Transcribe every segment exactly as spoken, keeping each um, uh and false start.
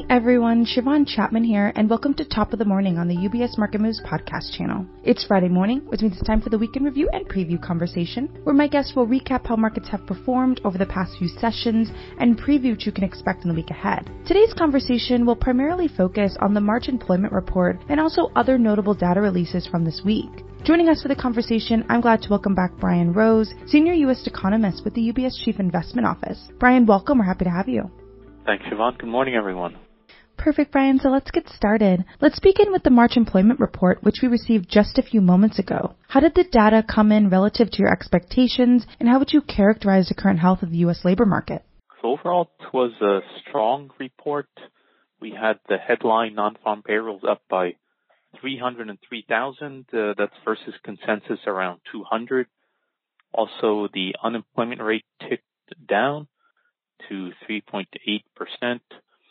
everyone, Siobhan Chapman here, and welcome to Top of the Morning on the U B S Market Moves podcast channel. It's Friday morning, which means it's time for the weekend review and preview conversation, where my guests will recap how markets have performed over the past few sessions and preview what you can expect in the week ahead. Today's conversation will primarily focus on the March employment report and also other notable data releases from this week. Joining us for the conversation, I'm glad to welcome back Brian Rose, Senior U S Economist with the U B S Chief Investment Office. Brian, welcome. We're happy to have you. Thanks, Siobhan. Good morning, everyone. Perfect, Brian. So let's get started. Let's begin with the March employment report, which we received just a few moments ago. How did the data come in relative to your expectations, and how would you characterize the current health of the U S labor market? So overall, it was a strong report. We had the headline non-farm payrolls up by three hundred three thousand. Uh, that's versus consensus around two hundred. Also, the unemployment rate ticked down to three point eight percent.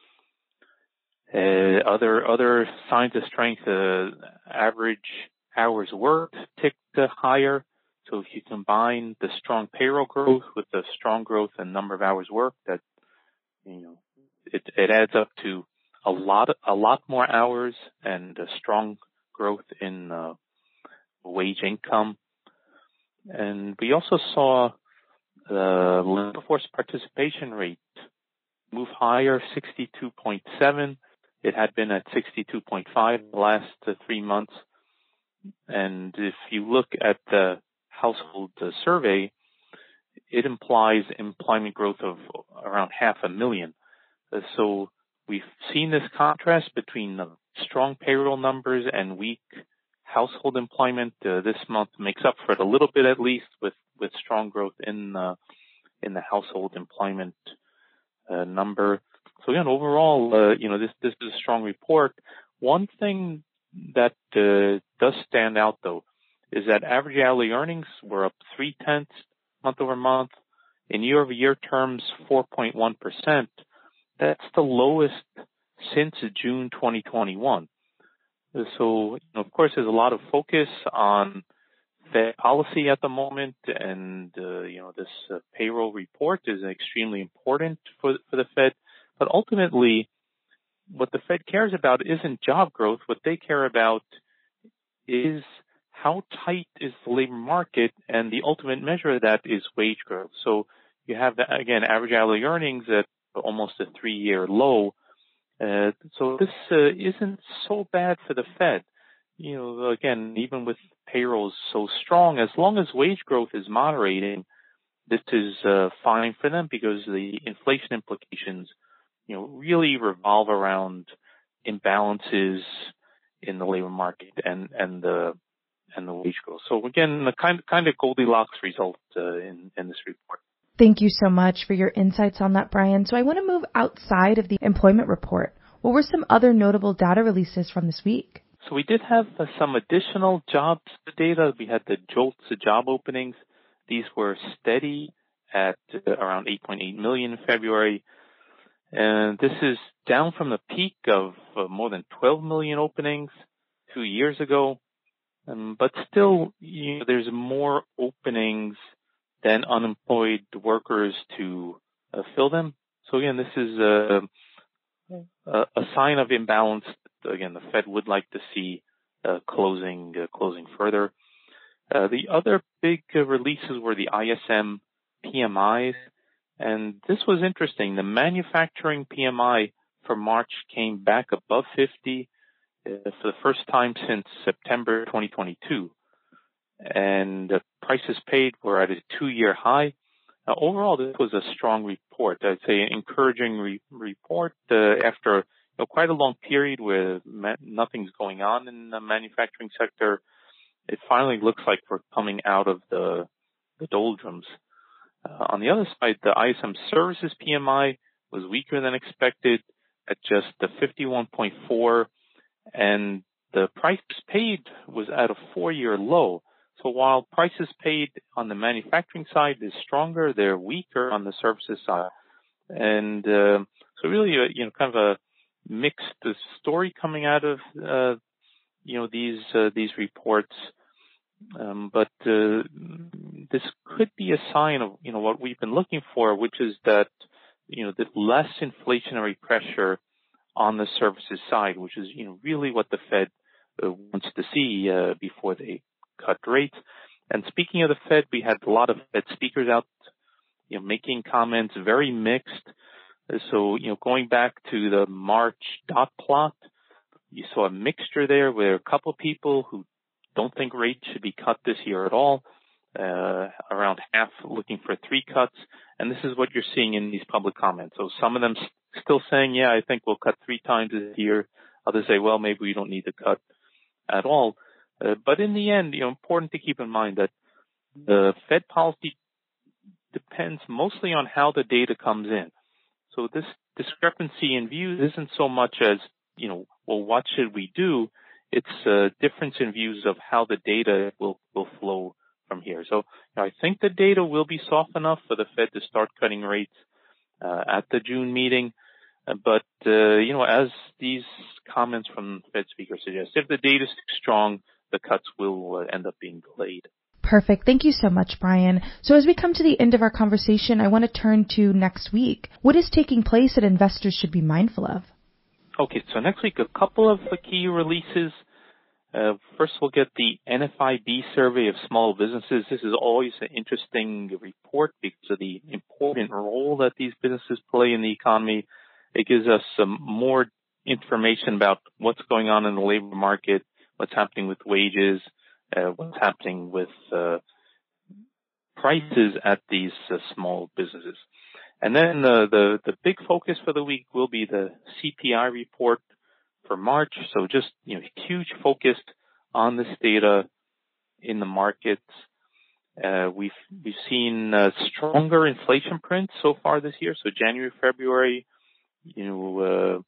Uh, other other signs of strength, uh, average hours worked ticked uh, higher. So if you combine the strong payroll growth with the strong growth in number of hours worked, that you know it, it adds up to a lot a lot more hours and a strong growth in uh, wage income. And we also saw the labor force participation rate move higher, sixty-two point seven. It had been at sixty-two point five the last uh, three months. And if you look at the household uh, survey, it implies employment growth of around half a million. Uh, so we've seen this contrast between the strong payroll numbers and weak household employment. Uh, this month makes up for it a little bit, at least, with, with strong growth in uh, in the household employment uh, number. So again, overall, uh, you know, this, this is a strong report. One thing that uh, does stand out, though, is that average hourly earnings were up three tenths month over month. In year-over-year terms, four point one percent. That's the lowest since June twenty twenty-one. So, you know, of course, there's a lot of focus on Fed policy at the moment, and uh, you know, this uh, payroll report is extremely important for for the Fed. But ultimately, what the Fed cares about isn't job growth. What they care about is how tight is the labor market, and the ultimate measure of that is wage growth. So you have, again, average hourly earnings at almost a three-year low. Uh, so this uh, isn't so bad for the Fed. You know, again, even with payrolls so strong, as long as wage growth is moderating, this is uh, fine for them, because the inflation implications, you know, really revolve around imbalances in the labor market and, and the and the wage growth. So again, the kind kind of Goldilocks result uh, in in this report. Thank you so much for your insights on that, Brian. So I want to move outside of the employment report. What were some other notable data releases from this week? So we did have uh, some additional jobs data. We had the JOLTS job openings. These were steady at uh, around eight point eight million in February. And this is down from the peak of uh, more than twelve million openings two years ago. Um, but still, you know, there's more openings than unemployed workers to uh, fill them. So again, this is a, a, a sign of imbalance. Again, the Fed would like to see uh, closing uh, closing further. Uh, the other big uh, releases were the I S M P M Is. And this was interesting. The manufacturing P M I for March came back above fifty uh, for the first time since September twenty twenty-two. And the prices paid were at a two-year high. Now, overall, this was a strong report. I'd say an encouraging re- report uh, after you know, quite a long period where ma- nothing's going on in the manufacturing sector. It finally looks like we're coming out of the, the doldrums. Uh, on the other side, the I S M Services P M I was weaker than expected at just the fifty-one point four, and the prices paid was at a four-year low. So while prices paid on the manufacturing side is stronger, they're weaker on the services side. And uh, so really, uh, you know, kind of a mixed story coming out of, uh, you know, these uh, these reports. Um, but uh, this could be a sign of, you know, what we've been looking for, which is that, you know, the less inflationary pressure on the services side, which is, you know, really what the Fed uh, wants to see uh, before they cut rates. And speaking of the Fed, we had a lot of Fed speakers out, you know, making comments very mixed. So, you know, going back to the March dot plot, you saw a mixture there where a couple of people who don't think rates should be cut this year at all, uh, around half looking for three cuts. And this is what you're seeing in these public comments. So some of them s- still saying, yeah, I think we'll cut three times this year. Others say, well, maybe we don't need to cut at all. Uh, but in the end, you know, important to keep in mind that the Fed policy depends mostly on how the data comes in. So this discrepancy in views isn't so much as, you know, well, what should we do? It's a difference in views of how the data will, will flow from here. So, you know, I think the data will be soft enough for the Fed to start cutting rates uh, at the June meeting. Uh, but, uh, you know, as these comments from Fed speakers suggest, if the data is strong, the cuts will uh, end up being delayed. Perfect. Thank you so much, Brian. So as we come to the end of our conversation, I want to turn to next week. What is taking place that investors should be mindful of? Okay, so next week, a couple of key releases. Uh, first, we'll get the N F I B survey of small businesses. This is always an interesting report because of the important role that these businesses play in the economy. It gives us some more information about what's going on in the labor market, what's happening with wages, uh, what's happening with uh, prices at these uh, small businesses. And then uh, the the big focus for the week will be the C P I report for March. So just, you know, huge focus on this data in the markets. Uh, we've we've seen uh, stronger inflation prints so far this year. So January, February, you know, uh,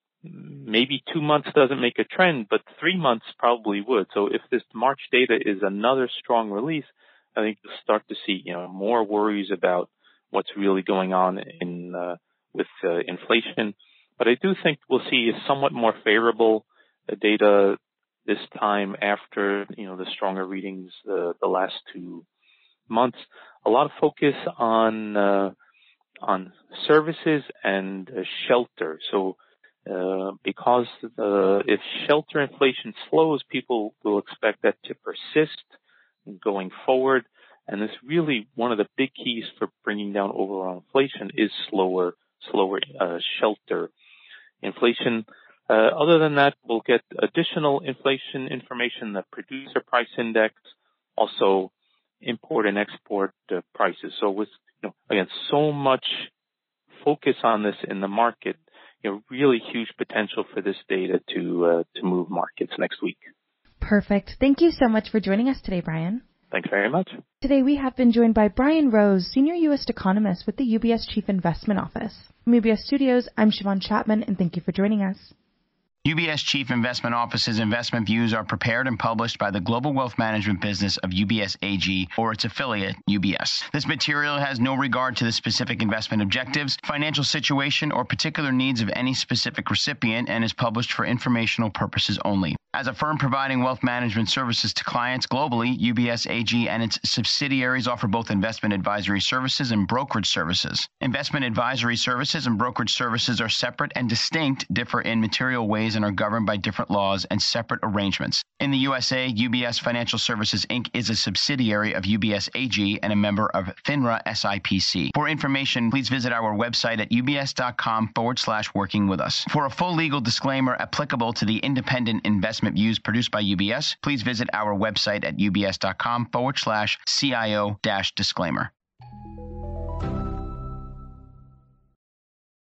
maybe two months doesn't make a trend, but three months probably would. So if this March data is another strong release, I think you'll start to see, you know, more worries about what's really going on in uh, with uh, inflation. But I do think we'll see a somewhat more favorable uh, data this time after, you know, the stronger readings uh, the last two months. A lot of focus on uh, on services and uh, shelter. So uh, because uh, if shelter inflation slows, people will expect that to persist going forward. And this really one of the big keys for bringing down overall inflation is slower, slower uh, shelter inflation. Uh, other than that, we'll get additional inflation information, the producer price index, also import and export uh, prices. So with, you know, again, so much focus on this in the market, you know, really huge potential for this data to uh, to move markets next week. Perfect. Thank you so much for joining us today, Brian. Thanks very much. Today we have been joined by Brian Rose, Senior U S Economist with the U B S Chief Investment Office. From U B S Studios, I'm Siobhan Chapman, and thank you for joining us. U B S Chief Investment Office's investment views are prepared and published by the global wealth management business of U B S A G or its affiliate, U B S. This material has no regard to the specific investment objectives, financial situation, or particular needs of any specific recipient and is published for informational purposes only. As a firm providing wealth management services to clients globally, U B S A G and its subsidiaries offer both investment advisory services and brokerage services. Investment advisory services and brokerage services are separate and distinct, differ in material ways, and are governed by different laws and separate arrangements. In the U S A, U B S Financial Services, Incorporated is a subsidiary of U B S A G and a member of FINRA S I P C. For information, please visit our website at ubs.com forward slash working with us. For a full legal disclaimer applicable to the independent investment views produced by U B S, please visit our website at ubs.com forward slash CIO dash disclaimer.